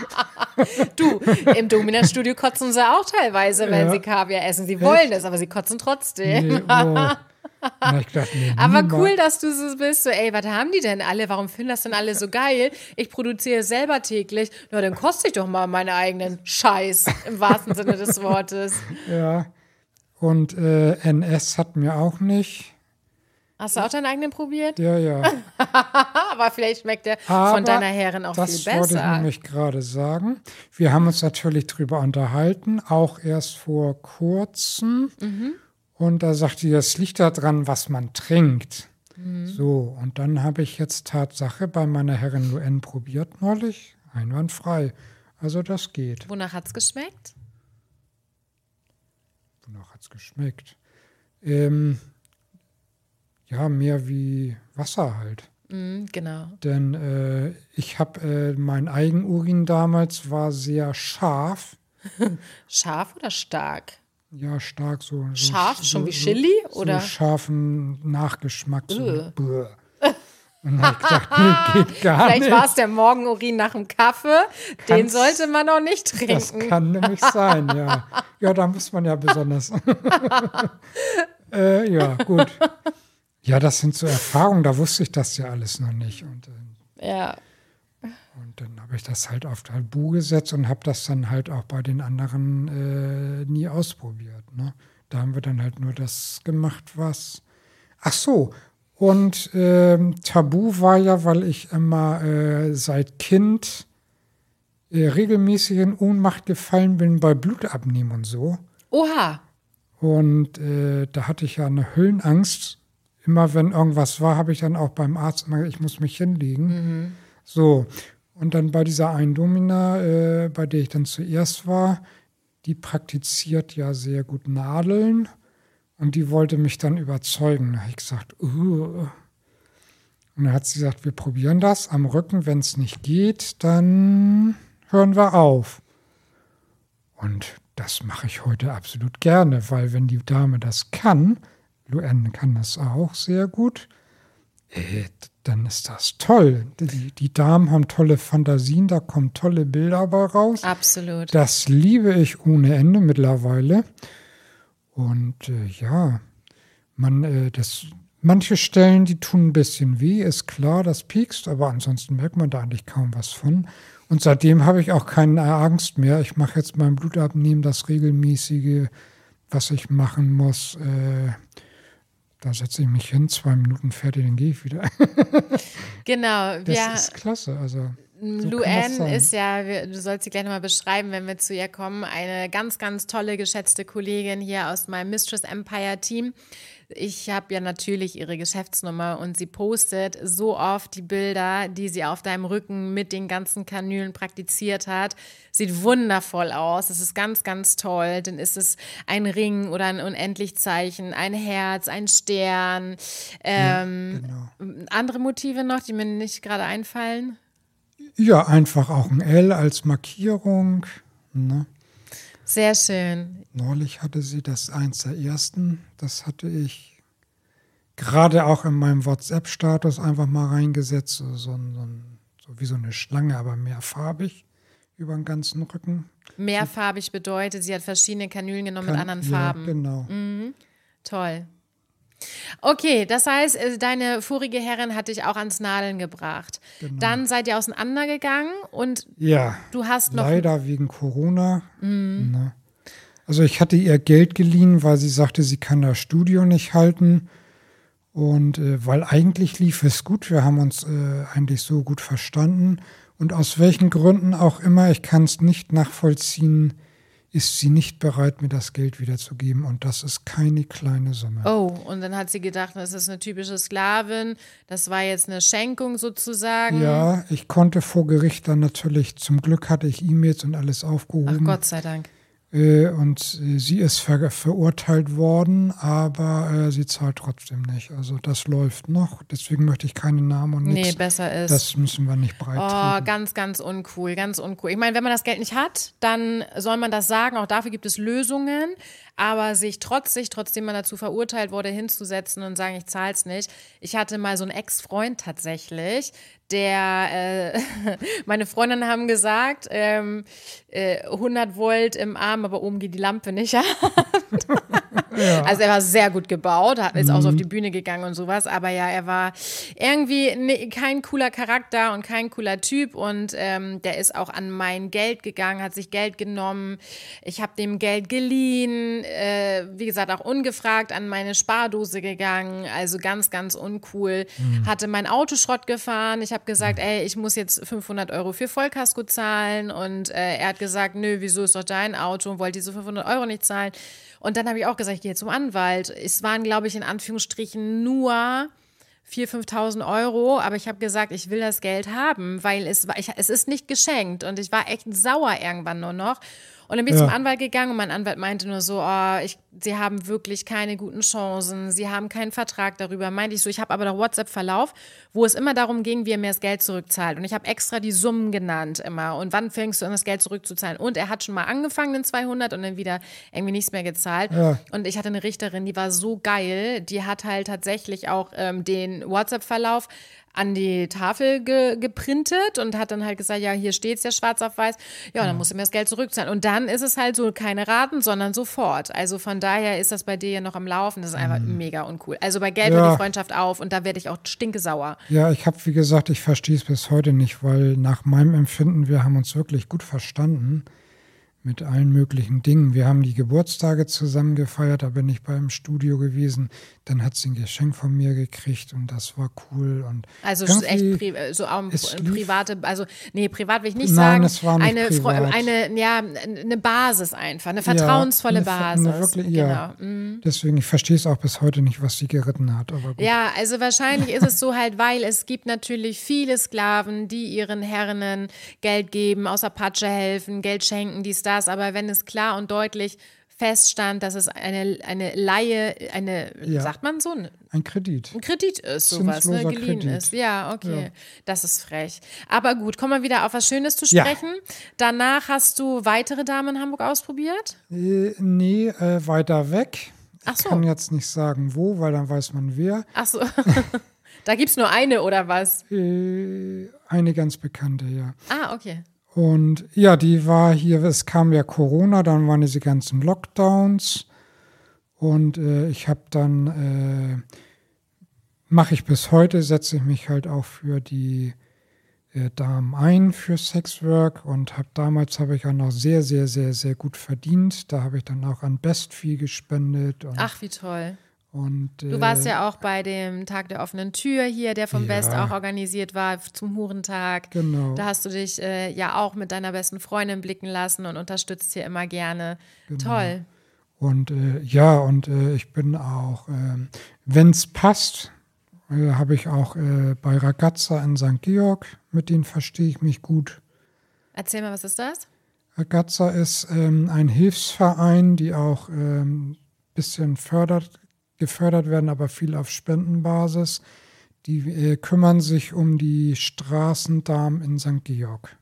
Du, im Dominant-Studio kotzen sie auch teilweise, wenn Ja. sie Kaviar essen. Sie wollen es, aber sie kotzen trotzdem. Nee, oh. Da hab ich gedacht, nee, Aber niemals. cool, dass du so bist. So, ey, was haben die denn alle? Warum finden das denn alle so geil? Ich produziere selber täglich. Na, dann koste ich doch mal meinen eigenen Scheiß, im wahrsten Sinne des Wortes. Ja. Und äh, N S hat mir auch nicht. Hast du auch deinen eigenen probiert? Ja, ja. Aber vielleicht schmeckt der Aber von deiner Herrin auch das viel wollte ich besser. nämlich gerade sagen. Wir haben uns natürlich drüber unterhalten, auch erst vor kurzem. Mhm. Und da sagte sie, das liegt daran, was man trinkt. Mhm. So, und dann habe ich jetzt Tatsache bei meiner Herrin Luann probiert neulich. Einwandfrei. Also das geht. Wonach hat es geschmeckt? Wonach hat es geschmeckt? Ähm, ja, mehr wie Wasser halt. Mhm, genau. Denn äh, ich habe, äh, mein Eigenurin damals war sehr scharf. Scharf oder stark? Ja, stark so. so Scharf, so, schon wie so, Chili? So Oder? scharfen Nachgeschmack. So. Ugh. Bäh. Und dann habe ich gesagt, nee, geht gar Vielleicht nicht. war es der Morgenurin nach dem Kaffee. Den Kann's- sollte man auch nicht Das trinken. kann nämlich sein, ja. Ja, da muss man ja besonders. äh, ja, gut. Ja, das sind so Erfahrungen, da wusste ich das ja alles noch nicht. Und, äh, Ja. und dann habe ich das halt auf Tabu gesetzt und habe das dann halt auch bei den anderen äh, nie ausprobiert. Ne? Da haben wir dann halt nur das gemacht, was. Ach so. Und ähm, Tabu war ja, weil ich immer äh, seit Kind äh, regelmäßig in Ohnmacht gefallen bin bei Blutabnehmen und so. Oha. Und äh, da hatte ich ja eine Höhenangst. Immer wenn irgendwas war, habe ich dann auch beim Arzt immer gesagt, ich muss mich hinlegen. Mhm. So. Und dann bei dieser einen Domina, äh, bei der ich dann zuerst war, die praktiziert ja sehr gut Nadeln. Und die wollte mich dann überzeugen. Da habe ich gesagt, uh. Und dann hat sie gesagt, wir probieren das am Rücken. Wenn es nicht geht, dann hören wir auf. Und das mache ich heute absolut gerne, weil wenn die Dame das kann, Luanne kann das auch sehr gut, äh, dann ist das toll. Die, die Damen haben tolle Fantasien, da kommen tolle Bilder bei raus. Absolut. Das liebe ich ohne Ende mittlerweile. Und äh, ja, man, äh, das, manche Stellen, die tun ein bisschen weh, ist klar, das piekst, aber ansonsten merkt man da eigentlich kaum was von. Und seitdem habe ich auch keine Angst mehr. Ich mache jetzt beim Blutabnehmen das regelmäßige, was ich machen muss. Äh, da setze ich mich hin, zwei Minuten fertig, dann gehe ich wieder. Genau. Das Wir, ist klasse. Also, so kann das Luanne sein. ist ja, wir- du sollst sie gleich nochmal beschreiben, wenn wir zu ihr kommen, eine ganz, ganz tolle, geschätzte Kollegin hier aus meinem Mistress Empire Team. Ich habe ja natürlich ihre Geschäftsnummer und sie postet so oft die Bilder, die sie auf deinem Rücken mit den ganzen Kanülen praktiziert hat. Sieht wundervoll aus. Es ist ganz, ganz toll. Dann ist es ein Ring oder ein Unendlichzeichen, ein Herz, ein Stern. Ähm, Genau. Andere Motive noch, die mir nicht gerade einfallen? Ja, einfach auch ein L als Markierung. Ne? Sehr schön. Neulich hatte sie das eins der ersten. Das hatte ich gerade auch in meinem WhatsApp-Status einfach mal reingesetzt. So, so, ein- so, ein- so wie so eine Schlange, aber mehrfarbig über den ganzen Rücken. Mehrfarbig bedeutet, sie hat verschiedene Kanülen genommen mit Kann- anderen ja, Farben. Genau. Toll. Okay, das heißt, äh, deine vorige Herrin hat dich auch ans Nadeln gebracht. Genau. Dann seid ihr auseinandergegangen und Ja, du hast noch. leider wegen Corona. Ne? Also ich hatte ihr Geld geliehen, weil sie sagte, sie kann das Studio nicht halten. Und äh, weil eigentlich lief es gut, wir haben uns äh, eigentlich so gut verstanden. Und aus welchen Gründen auch immer, ich kann es nicht nachvollziehen, ist sie nicht bereit, mir das Geld wiederzugeben. Und das ist keine kleine Summe. Oh, und dann hat sie gedacht, das ist eine typische Sklavin. Das war jetzt eine Schenkung sozusagen. Ja, ich konnte vor Gericht dann natürlich, zum Glück hatte ich E-Mails und alles Ach aufgehoben. Gott sei Dank. Äh, und äh, sie ist ver verurteilt worden, aber äh, sie zahlt trotzdem nicht. Also das läuft noch. Deswegen möchte ich keine Namen und Nee, nichts. besser ist. Das müssen wir nicht breit Oh, treten. ganz, ganz uncool, ganz uncool. Ich meine, wenn man das Geld nicht hat, dann soll man das sagen. Auch dafür gibt es Lösungen. Aber sich trotzig, trotzdem man dazu verurteilt wurde, hinzusetzen und sagen, ich zahl's nicht. Ich hatte mal so einen Ex-Freund tatsächlich, der, äh, meine Freundinnen haben gesagt, ähm, äh, hundert Volt im Arm, aber oben geht die Lampe nicht an. Also er war sehr gut gebaut, hat ist auch so auf die Bühne gegangen und sowas, aber ja, er war irgendwie ne, kein cooler Charakter und kein cooler Typ und ähm, der ist auch an mein Geld gegangen, hat sich Geld genommen, ich habe dem Geld geliehen, äh, wie gesagt auch ungefragt an meine Spardose gegangen, also ganz, ganz uncool, hatte mein Auto Schrott gefahren, ich habe gesagt, ey, ich muss jetzt fünfhundert Euro für Vollkasko zahlen und äh, er hat gesagt, nö, wieso ist doch dein Auto und wollte diese fünfhundert Euro nicht zahlen. Und dann habe ich auch gesagt, ich gehe zum Anwalt. Es waren, glaube ich, in Anführungsstrichen nur viertausend, fünftausend Euro. Aber ich habe gesagt, ich will das Geld haben, weil es, war, ich, es ist nicht geschenkt. Und ich war echt sauer irgendwann nur noch. Und dann bin ich Ja. zum Anwalt gegangen und mein Anwalt meinte nur so, oh, ich, sie haben wirklich keine guten Chancen, sie haben keinen Vertrag darüber. Meinte ich so, ich habe aber doch WhatsApp-Verlauf, wo es immer darum ging, wie er mir das Geld zurückzahlt. Und ich habe extra die Summen genannt immer. Und wann fängst du an, das Geld zurückzuzahlen? Und er hat schon mal angefangen, den zweihundert und dann wieder irgendwie nichts mehr gezahlt. Ja. Und ich hatte eine Richterin, die war so geil, die hat halt tatsächlich auch ähm, den WhatsApp-Verlauf an die Tafel ge- geprintet und hat dann halt gesagt, ja, hier steht's ja schwarz auf weiß. Ja, und dann musst du mir das Geld zurückzahlen. Und dann ist es halt so keine Raten, sondern sofort. Also von daher ist das bei dir ja noch am Laufen. Das ist einfach mega uncool. Also bei Geld Ja. hört die Freundschaft auf und da werde ich auch stinkesauer. Ja, ich habe, wie gesagt, ich verstehe es bis heute nicht, weil nach meinem Empfinden, wir haben uns wirklich gut verstanden mit allen möglichen Dingen. Wir haben die Geburtstage zusammen gefeiert, da bin ich beim Studio gewesen. Dann hat sie ein Geschenk von mir gekriegt und das war cool. Und Also irgendwie- echt pri so auch es pri- lief- private, also nee, privat will ich nicht Nein, sagen. es war nicht eine, Fre- privat. eine, ja, eine Basis einfach, eine vertrauensvolle eine, Basis. Eine wirklich, ja. Genau. Mhm. Deswegen, ich verstehe es auch bis heute nicht, was sie geritten hat. Aber gut. Ja, also wahrscheinlich ist es so halt, weil es gibt natürlich viele Sklaven, die ihren Herrinnen Geld geben, aus Apache helfen, Geld schenken, dies, das. Aber wenn es klar und deutlich feststand, dass es eine, eine Laie, eine, Ja. sagt man so, ein Ein Kredit. Kredit ist, sowas, ne? Zinsloser Geliehen Kredit. ist. Ja, okay. Ja. Das ist frech. Aber gut, kommen wir wieder auf was Schönes zu Ja. sprechen. Danach hast du weitere Damen in Hamburg ausprobiert? Äh, nee, äh, weiter weg. Ach Ich so. kann jetzt nicht sagen, wo, weil dann weiß man wer. Ach so. Da gibt's nur eine oder was? Äh, eine ganz bekannte, ja. Ah, okay. Und ja, die war hier, es kam ja Corona, dann waren diese ganzen Lockdowns und äh, ich habe dann, äh, mache ich bis heute, setze ich mich halt auch für die äh, Damen ein für Sexwork und habe damals habe ich auch noch sehr, sehr, sehr, sehr gut verdient. Da habe ich dann auch an Bestfee gespendet. Und, Ach, wie toll. und, Du warst ja auch bei dem Tag der offenen Tür hier, der vom Ja. Best auch organisiert war, zum Hurentag. Genau. Da hast du dich äh, ja auch mit deiner besten Freundin blicken lassen und unterstützt hier immer gerne. Toll. Und äh, ja, und äh, ich bin auch, ähm, wenn es passt, äh, habe ich auch äh, bei Ragazza in Sankt Georg, mit denen verstehe ich mich gut. Erzähl mal, was ist das? Ragazza ist ähm, ein Hilfsverein, die auch ein ähm, bisschen fördert, gefördert werden, aber viel auf Spendenbasis. Die äh, kümmern sich um die Straßendamen in Sankt Georg.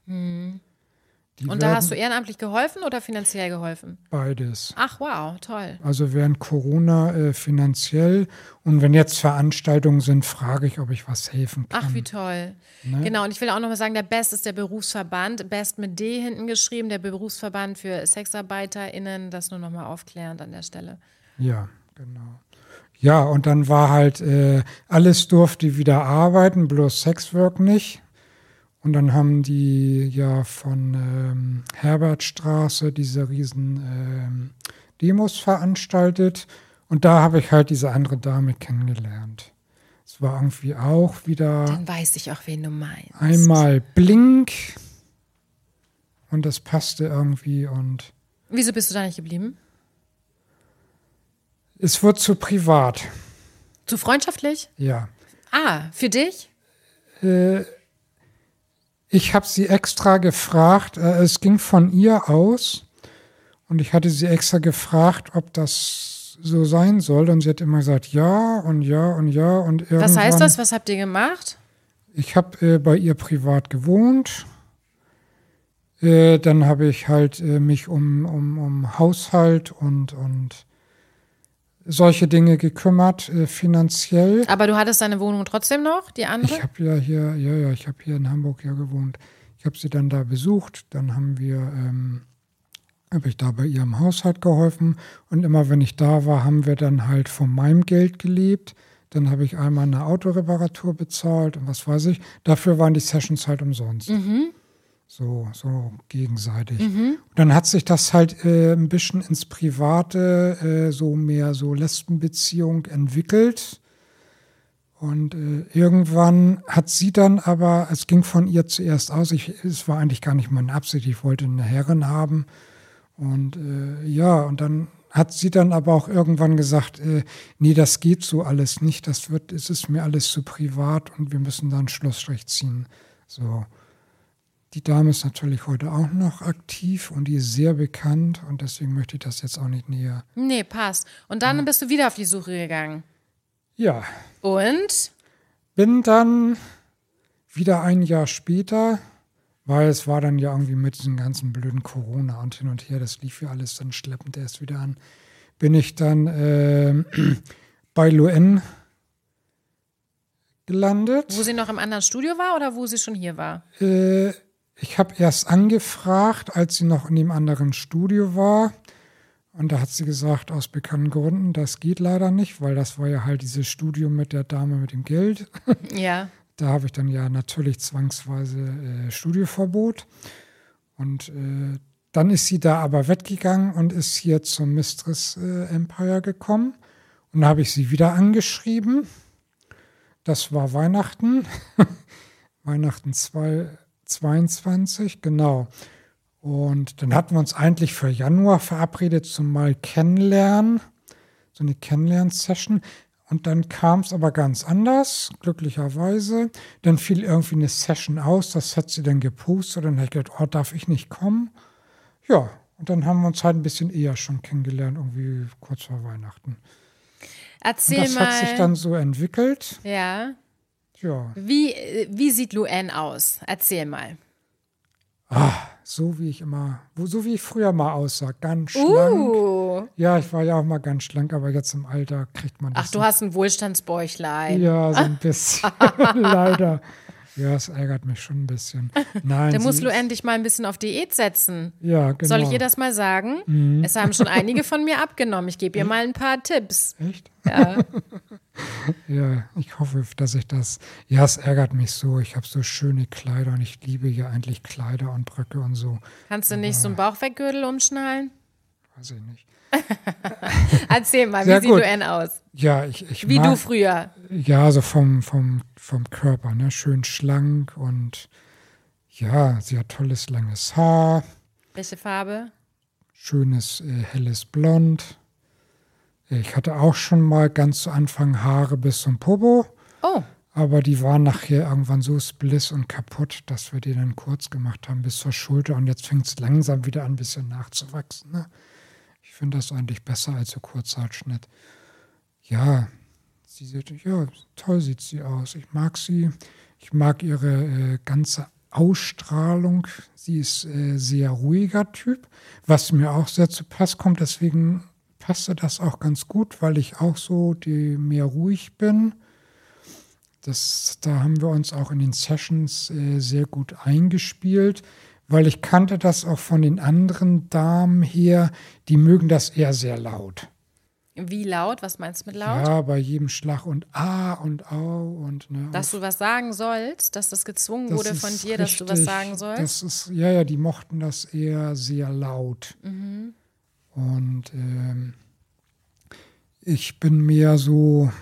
Die Und da werden hast du ehrenamtlich geholfen oder finanziell geholfen? beides. Ach, wow, toll. Also während Corona äh, finanziell und wenn jetzt Veranstaltungen sind, frage ich, ob ich was helfen kann. Ach, wie toll. Genau, und ich will auch noch mal sagen, der Best ist der Berufsverband. Best mit D hinten geschrieben, der Berufsverband für SexarbeiterInnen. Das nur noch mal aufklärend an der Stelle. Ja, genau. Ja, und dann war halt, äh, alles durfte wieder arbeiten, bloß Sexwork nicht. Und dann haben die ja von ähm, Herbertstraße diese riesen ähm, Demos veranstaltet. Und da habe ich halt diese andere Dame kennengelernt. Es war irgendwie auch wieder Dann weiß ich auch, wen du meinst. einmal Blink. Und das passte irgendwie und Wieso bist du da nicht geblieben? es wurde zu privat. Zu freundschaftlich? Ja. Ah, für dich? Äh, Ich habe sie extra gefragt, äh, es ging von ihr aus und ich hatte sie extra gefragt, ob das so sein soll und sie hat immer gesagt, ja und ja und ja und irgendwann. Was heißt das? Was habt ihr gemacht? Ich habe äh, bei ihr privat gewohnt, äh, dann habe ich halt äh, mich um, um, um Haushalt und, und solche Dinge gekümmert, äh, finanziell. Aber du hattest deine Wohnung trotzdem noch, die andere? Ich habe ja hier, ja, ja, ich habe hier in Hamburg ja gewohnt. Ich habe sie dann da besucht, dann haben wir, ähm, habe ich da bei ihrem Haushalt geholfen und immer wenn ich da war, haben wir dann halt von meinem Geld gelebt. Dann habe ich einmal eine Autoreparatur bezahlt und was weiß ich. Dafür waren die Sessions halt umsonst. Mhm. So, so gegenseitig. Und dann hat sich das halt äh, ein bisschen ins Private, äh, so mehr so Lesbenbeziehung entwickelt. Und äh, irgendwann hat sie dann aber, es ging von ihr zuerst aus, ich, es war eigentlich gar nicht meine Absicht, ich wollte eine Herrin haben. Und äh, ja, und dann hat sie dann aber auch irgendwann gesagt, äh, nee, das geht so alles nicht, das wird, es ist mir alles zu privat und wir müssen da einen Schlussstrich ziehen. So. Die Dame ist natürlich heute auch noch aktiv und die ist sehr bekannt und deswegen möchte ich das jetzt auch nicht näher. Nee, passt. Und dann ja. bist du wieder auf die Suche gegangen. Ja. Und? Bin dann wieder ein Jahr später, weil es war dann ja irgendwie mit diesem ganzen blöden Corona und hin und her, das lief ja alles dann schleppend erst wieder an, bin ich dann äh, bei Luann gelandet. Wo sie noch im anderen Studio war oder wo sie schon hier war? Äh, ich habe erst angefragt, als sie noch in dem anderen Studio war. Und da hat sie gesagt, aus bekannten Gründen, das geht leider nicht, weil das war ja halt dieses Studio mit der Dame mit dem Geld. Ja. Da habe ich dann ja natürlich zwangsweise äh, Studioverbot. Und äh, dann ist sie da aber weggegangen und ist hier zum Mistress äh, Empire gekommen. Und da habe ich sie wieder angeschrieben. Das war Weihnachten. Weihnachten zweitausendzweiundzwanzig, genau. Und dann hatten wir uns eigentlich für Januar verabredet zum mal kennenlernen, so eine Kennenlern-Session. Und dann kam es aber ganz anders, glücklicherweise. Dann fiel irgendwie eine Session aus, das hat sie dann gepostet. Und dann habe ich gedacht, oh, darf ich nicht kommen? Ja, und dann haben wir uns halt ein bisschen eher schon kennengelernt, irgendwie kurz vor Weihnachten. Erzähl und das mal. hat sich dann so entwickelt. Ja. Ja. Wie, wie sieht Luann aus? Erzähl mal. Ah, so wie ich immer, so wie ich früher mal aussah, ganz schlank. Uh. Ja, ich war ja auch mal ganz schlank, aber jetzt im Alter kriegt man das. Ach, du nicht. Hast ein Wohlstandsbäuchlein. Ja, so ein bisschen, leider. Ja, es ärgert mich schon ein bisschen. Nein, Dann muss Luann dich mal ein bisschen auf Diät setzen. Ja, genau. Soll ich ihr das mal sagen? Mhm. Es haben schon einige von mir abgenommen. Ich gebe ihr mal ein paar Tipps. Echt? Ja. Ja, ich hoffe, dass ich das. Ja, es ärgert mich so. Ich habe so schöne Kleider und ich liebe ja eigentlich Kleider und Röcke und so. Kannst du nicht Aber, so einen Bauchweggürtel umschnallen? Weiß ich nicht. Erzähl mal, Sehr wie gut. sieht Luann aus? Ja, ich, ich Wie mag, du früher. Ja, so vom, vom, vom Körper, ne? Schön schlank und ja, sie hat tolles, langes Haar. Welche Farbe? Schönes, äh, helles Blond. Ich hatte auch schon mal ganz zu Anfang Haare bis zum Popo. Oh. Aber die waren nachher irgendwann so spliss und kaputt, dass wir die dann kurz gemacht haben bis zur Schulter. Und jetzt fängt es langsam wieder an, ein bisschen nachzuwachsen, ne? Ich finde das eigentlich besser als so Kurzhaarschnitt. Ja, sie sieht, ja, toll sieht sie aus. Ich mag sie. Ich mag ihre äh, ganze Ausstrahlung. Sie ist äh, sehr ruhiger Typ, was mir auch sehr zu Pass kommt. Deswegen passte das auch ganz gut, weil ich auch so die mehr ruhig bin. Das, da haben wir uns auch in den Sessions äh, sehr gut eingespielt. Weil ich kannte das auch von den anderen Damen her, die mögen das eher sehr laut. Wie laut? Was meinst du mit laut? Ja, bei jedem Schlag und ah und au und ne. Dass du was sagen sollst, dass das gezwungen das wurde von dir, dass richtig, du was sagen sollst? Das ist, ja, ja, die mochten das eher sehr laut. Mhm. Und ähm, ich bin mehr so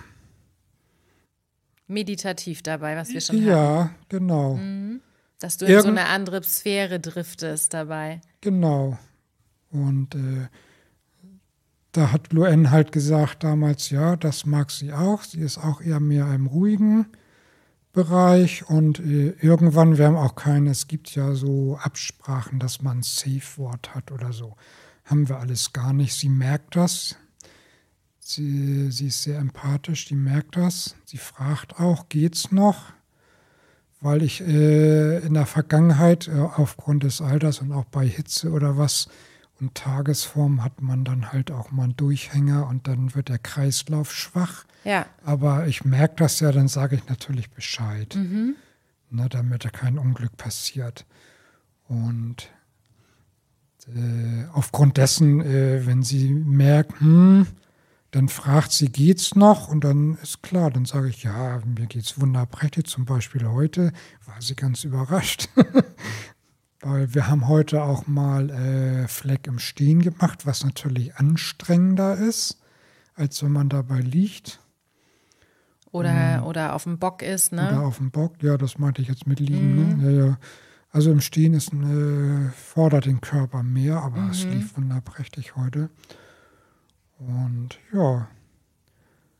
meditativ dabei, was wir schon ja, haben. Ja, genau. Mhm. Dass du in Irgend- so eine andere Sphäre driftest dabei. Genau. Und äh, da hat Luann halt gesagt damals, ja, das mag sie auch. Sie ist auch eher mehr im ruhigen Bereich. Und äh, irgendwann, wir haben auch keine, es gibt ja so Absprachen, dass man ein Safe-Wort hat oder so. Haben wir alles gar nicht. Sie merkt das. Sie, sie ist sehr empathisch, die merkt das. Sie fragt auch, geht's noch? Weil ich äh, in der Vergangenheit äh, aufgrund des Alters und auch bei Hitze oder was und Tagesform hat man dann halt auch mal einen Durchhänger und dann wird der Kreislauf schwach. Ja. Aber ich merke das ja, dann sage ich natürlich Bescheid, mhm. ne, damit da kein Unglück passiert. Und äh, aufgrund dessen, äh, wenn sie merkt, hm, dann fragt sie, geht's noch? Und dann ist klar, dann sage ich, ja, mir geht's wunderprächtig. Zum Beispiel heute war sie ganz überrascht. Weil wir haben heute auch mal äh, Fleck im Stehen gemacht, was natürlich anstrengender ist, als wenn man dabei liegt. Oder, ähm, oder auf dem Bock ist, ne? Oder auf dem Bock, ja, das meinte ich jetzt mit liegen, mhm. ne? Ja, ja. Also im Stehen ist äh, fordert den Körper mehr, aber mhm. es lief wunderprächtig heute. Und ja,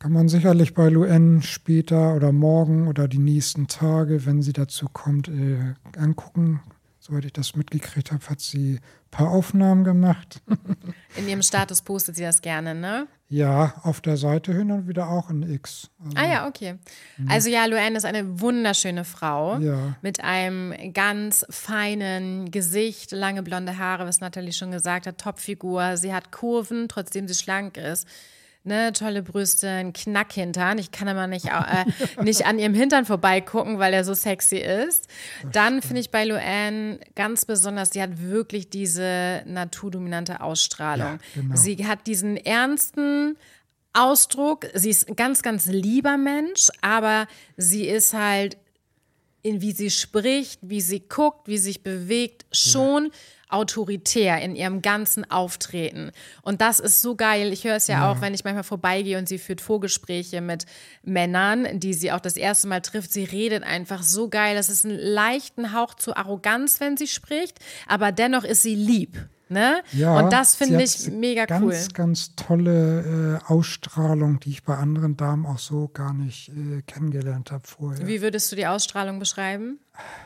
kann man sicherlich bei Luann später oder morgen oder die nächsten Tage, wenn sie dazu kommt, äh, angucken. Soweit ich das mitgekriegt habe, hat sie ein paar Aufnahmen gemacht. In ihrem Status postet sie das gerne, ne? Ja, auf der Seite hin und wieder auch in X. Also, ah ja, okay. Also ja, Luann ist eine wunderschöne Frau Ja. mit einem ganz feinen Gesicht, lange blonde Haare, was Nathalie schon gesagt hat, Topfigur. Sie hat Kurven, trotzdem sie schlank ist. Ne, tolle Brüste, ein Knackhintern. Ich kann aber nicht, äh, nicht an ihrem Hintern vorbeigucken, weil er so sexy ist. Dann finde ich bei Luann ganz besonders, sie hat wirklich diese naturdominante Ausstrahlung. Ja, genau. Sie hat diesen ernsten Ausdruck. Sie ist ein ganz, ganz lieber Mensch, aber sie ist halt, in wie sie spricht, wie sie guckt, wie sie sich bewegt, schon autoritär in ihrem ganzen Auftreten. Und das ist so geil. Ich höre es ja, ja auch, wenn ich manchmal vorbeigehe und sie führt Vorgespräche mit Männern, die sie auch das erste Mal trifft. Sie redet einfach so geil. Das ist ein leichten Hauch zu Arroganz, wenn sie spricht, aber dennoch ist sie lieb. Ne? Ja, und das finde ich hat mega ganz, cool. Ganz, ganz tolle äh, Ausstrahlung, die ich bei anderen Damen auch so gar nicht äh, kennengelernt habe vorher. Wie würdest du die Ausstrahlung beschreiben?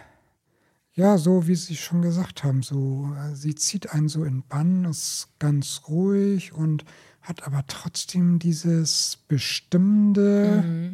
Ja, so wie Sie schon gesagt haben, so äh, sie zieht einen so in Bann, ist ganz ruhig und hat aber trotzdem dieses bestimmende, Mhm.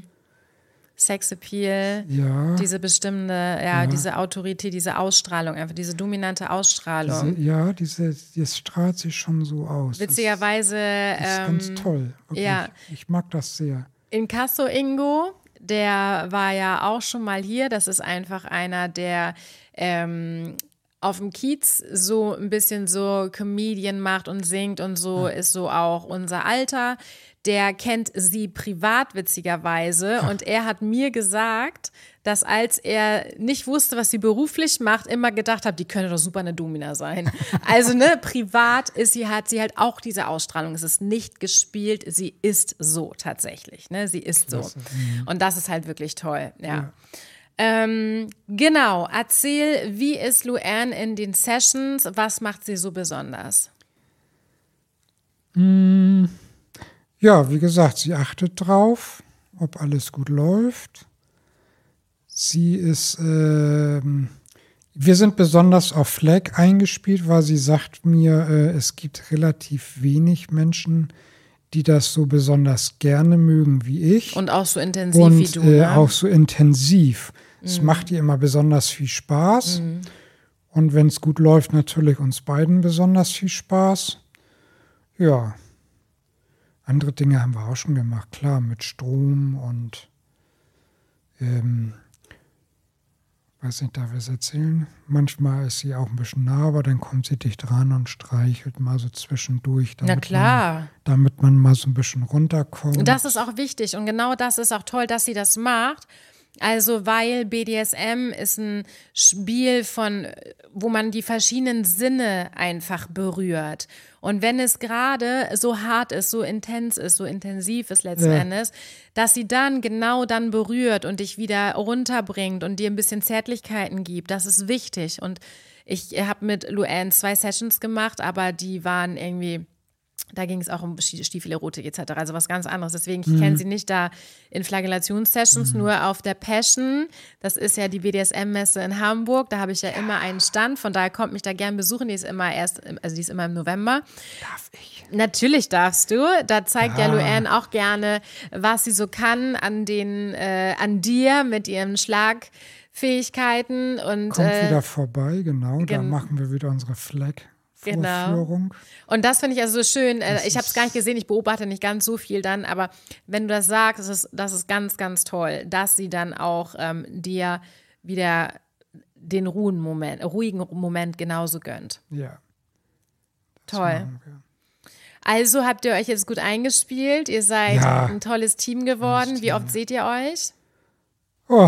Sexappeal, ja, diese bestimmende, ja, Ja. diese Autorität, diese Ausstrahlung, einfach diese dominante Ausstrahlung. diese, ja, diese, das strahlt sich schon so aus. Witzigerweise, das, das ist ähm, ganz toll. Wirklich. ja. Ich mag das sehr. Inkasso Ingo, der war ja auch schon mal hier. Das ist einfach einer, der ähm, auf dem Kiez so ein bisschen so Comedian macht und singt und so, ist so auch unser Alter. Der kennt sie privat, witzigerweise. Und er hat mir gesagt, dass als er nicht wusste, was sie beruflich macht, immer gedacht hat, die könnte doch super eine Domina sein. Also ne, privat ist sie, hat sie halt auch diese Ausstrahlung. Es ist nicht gespielt, sie ist so tatsächlich. Ne? Sie ist so. Und das ist halt wirklich toll, ja. Ja. Ähm, genau, erzähl, wie ist Luann in den Sessions? Was macht sie so besonders? Ja, wie gesagt, sie achtet drauf, ob alles gut läuft. Sie ist, ähm, wir sind besonders auf Flag eingespielt, weil sie sagt mir, äh, es gibt relativ wenig Menschen, die das so besonders gerne mögen wie ich. Und auch so intensiv Und wie du, äh, ne? auch so intensiv. Es macht ihr immer besonders viel Spaß. Und wenn es gut läuft, natürlich uns beiden besonders viel Spaß. Ja. Andere Dinge haben wir auch schon gemacht, klar, mit Strom und ähm, weiß nicht, darf ich es erzählen? Manchmal ist sie auch ein bisschen nah, aber dann kommt sie dicht ran und streichelt mal so zwischendurch, damit, Na klar. Man, damit man mal so ein bisschen runterkommt. Das ist auch wichtig und genau das ist auch toll, dass sie das macht. Also, weil B D S M ist ein Spiel von, wo man die verschiedenen Sinne einfach berührt. Und wenn es gerade so hart ist, so intens ist, so intensiv ist letzten Ja. Endes, dass sie dann genau dann berührt und dich wieder runterbringt und dir ein bisschen Zärtlichkeiten gibt, das ist wichtig. Und ich habe mit Luann zwei Sessions gemacht, aber die waren irgendwie, da ging es auch um Stiefelerotik et cetera, also was ganz anderes. Deswegen, ich kenne sie nicht da in Flagellationssessions, Mhm. nur auf der Passion. Das ist ja die B D S M-Messe in Hamburg. Da habe ich ja, ja immer einen Stand, von daher kommt mich da gern besuchen. Die ist immer erst, also die ist immer im November. Darf ich? Natürlich darfst du. Da zeigt ja, Ja. Luann auch gerne, was sie so kann an den, äh, an dir mit ihren Schlagfähigkeiten und Kommt äh, wieder vorbei, genau. Da gen- machen wir wieder unsere Flag. Genau. Vorführung. Und das finde ich also so schön. Äh, Das ich habe es ist- gar nicht gesehen, ich beobachte nicht ganz so viel dann, aber wenn du das sagst, das ist, das ist ganz, ganz toll, dass sie dann auch ähm, dir wieder den ruhigen Moment, ruhigen Moment genauso gönnt. Ja. das Toll. machen wir. Also habt ihr euch jetzt gut eingespielt, ihr seid Ja. ein tolles Team geworden. Wie oft seht ihr euch? Oh,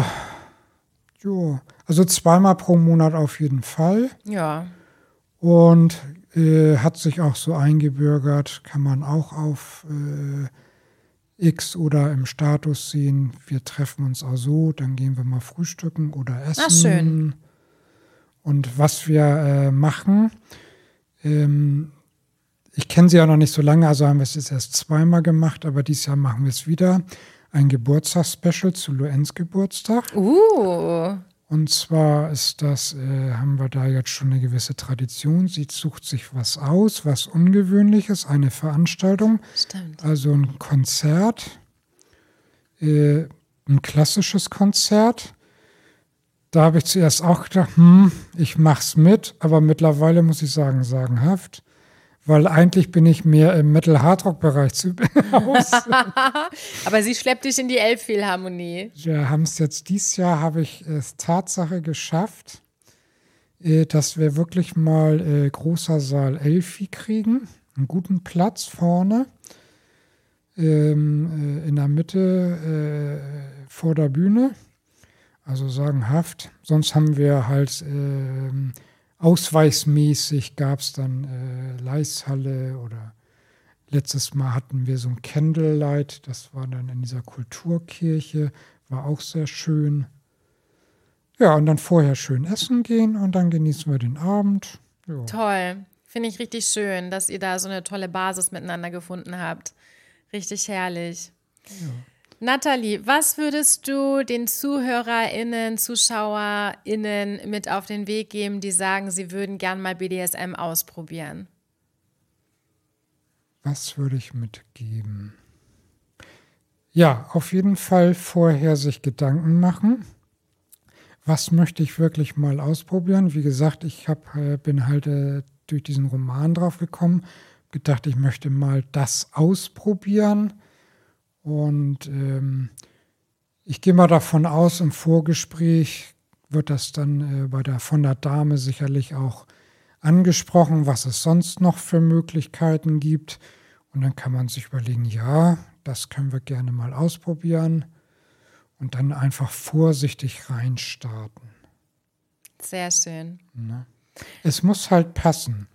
jo. Also zweimal pro Monat auf jeden Fall. Ja. Und äh, hat sich auch so eingebürgert, kann man auch auf äh, X oder im Status sehen. Wir treffen uns auch so, dann gehen wir mal frühstücken oder essen. Ach, schön. Und was wir äh, machen, ähm, ich kenne sie auch noch nicht so lange, also haben wir es jetzt erst zweimal gemacht, aber dieses Jahr machen wir es wieder. Ein Geburtstagsspecial zu Luenns Geburtstag. Uh. Und zwar ist das, äh, haben wir da jetzt schon eine gewisse Tradition. Sie sucht sich was aus, was Ungewöhnliches, eine Veranstaltung. Stimmt. Also ein Konzert, äh, ein klassisches Konzert. Da habe ich zuerst auch gedacht, hm, ich mach's mit, aber mittlerweile muss ich sagen, sagenhaft. Weil eigentlich bin ich mehr im Metal-Hardrock-Bereich zu Hause. Aber sie schleppt dich in die Elbphilharmonie. Wir haben es jetzt dieses Jahr, habe ich es Tatsache geschafft, äh, dass wir wirklich mal äh, großer Saal Elfi kriegen. Einen guten Platz vorne. Ähm, äh, in der Mitte äh, vor der Bühne. Also sagenhaft. Sonst haben wir halt äh, ausweismäßig gab es dann äh, Leishalle oder letztes Mal hatten wir so ein Candlelight, das war dann in dieser Kulturkirche, war auch sehr schön. Ja, und dann vorher schön essen gehen und dann genießen wir den Abend. Ja. Toll, finde ich richtig schön, dass ihr da so eine tolle Basis miteinander gefunden habt. Richtig herrlich. Ja. Nathalie, was würdest du den ZuhörerInnen, ZuschauerInnen mit auf den Weg geben, die sagen, sie würden gern mal B D S M ausprobieren? Was würde ich mitgeben? Ja, auf jeden Fall vorher sich Gedanken machen. Was möchte ich wirklich mal ausprobieren? Wie gesagt, ich hab, äh, bin halt äh, durch diesen Roman drauf gekommen, gedacht, ich möchte mal das ausprobieren. Und ähm, ich gehe mal davon aus, im Vorgespräch wird das dann äh, bei der, von der Dame sicherlich auch angesprochen, was es sonst noch für Möglichkeiten gibt. Und dann kann man sich überlegen, ja, das können wir gerne mal ausprobieren. Und dann einfach vorsichtig reinstarten. Sehr schön. Ne? Es muss halt passen.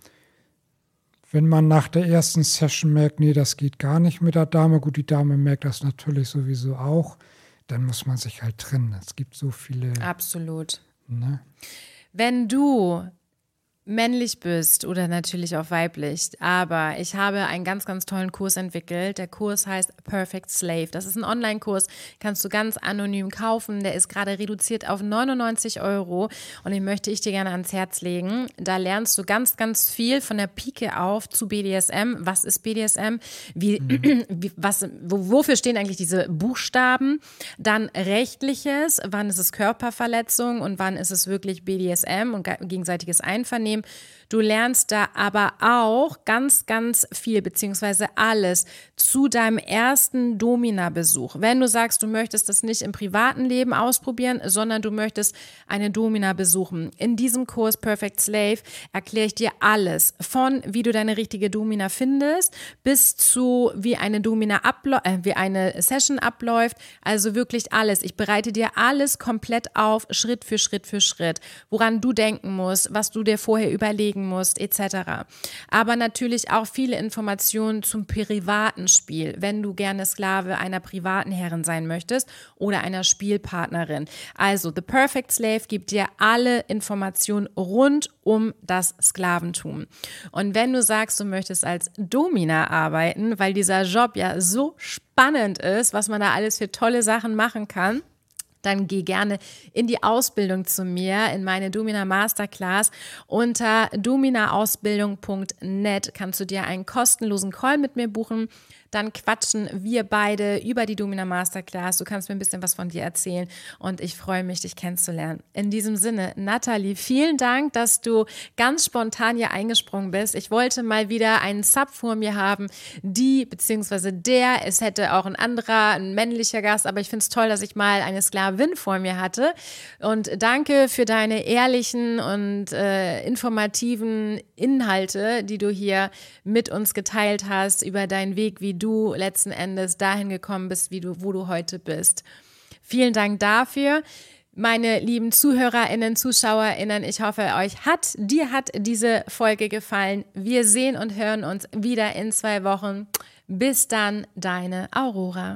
Wenn man nach der ersten Session merkt, nee, das geht gar nicht mit der Dame, gut, die Dame merkt das natürlich sowieso auch, dann muss man sich halt trennen. Es gibt so viele... Absolut. Ne? Wenn du männlich bist oder natürlich auch weiblich, aber ich habe einen ganz, ganz tollen Kurs entwickelt. Der Kurs heißt Perfect Slave. Das ist ein Online-Kurs, kannst du ganz anonym kaufen. Der ist gerade reduziert auf neunundneunzig Euro und den möchte ich dir gerne ans Herz legen. Da lernst du ganz, ganz viel von der Pike auf zu B D S M. Was ist B D S M? Wie, mhm. wie, was, wo, wofür stehen eigentlich diese Buchstaben? Dann Rechtliches, wann ist es Körperverletzung und wann ist es wirklich B D S M und gegenseitiges Einvernehmen. Du lernst da aber auch ganz, ganz viel, beziehungsweise alles zu deinem ersten Domina-Besuch. Wenn du sagst, du möchtest das nicht im privaten Leben ausprobieren, sondern du möchtest eine Domina besuchen. In diesem Kurs Perfect Slave erkläre ich dir alles, von wie du deine richtige Domina findest, bis zu wie eine Domina abläuft, äh, wie eine Session abläuft. Also wirklich alles. Ich bereite dir alles komplett auf, Schritt für Schritt für Schritt, woran du denken musst, was du dir vorher überlegen musst, et cetera. Aber natürlich auch viele Informationen zum privaten Spiel, wenn du gerne Sklave einer privaten Herrin sein möchtest oder einer Spielpartnerin. Also The Perfect Slave gibt dir alle Informationen rund um das Sklaventum. Und wenn du sagst, du möchtest als Domina arbeiten, weil dieser Job ja so spannend ist, was man da alles für tolle Sachen machen kann, dann geh gerne in die Ausbildung zu mir, in meine Domina Masterclass. Unter dominaausbildung punkt net kannst du dir einen kostenlosen Call mit mir buchen. Dann quatschen wir beide über die Domina Masterclass. Du kannst mir ein bisschen was von dir erzählen und ich freue mich, dich kennenzulernen. In diesem Sinne, Nathalie, vielen Dank, dass du ganz spontan hier eingesprungen bist. Ich wollte mal wieder einen Sub vor mir haben, die beziehungsweise der, es hätte auch ein anderer, ein männlicher Gast, aber ich finde es toll, dass ich mal eine Sklavin vor mir hatte. Und danke für deine ehrlichen und äh, informativen Inhalte, die du hier mit uns geteilt hast über deinen Weg, wie du du letzten Endes dahin gekommen bist, wie du, wo du heute bist. Vielen Dank dafür. Meine lieben ZuhörerInnen, ZuschauerInnen, ich hoffe, euch hat, dir hat diese Folge gefallen. Wir sehen und hören uns wieder in zwei Wochen. Bis dann, deine Aurora.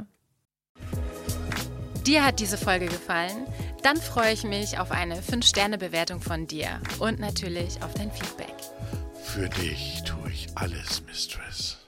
Dir hat diese Folge gefallen? Dann freue ich mich auf eine fünf Sterne Bewertung von dir und natürlich auf dein Feedback. Für dich tue ich euch alles, Mistress.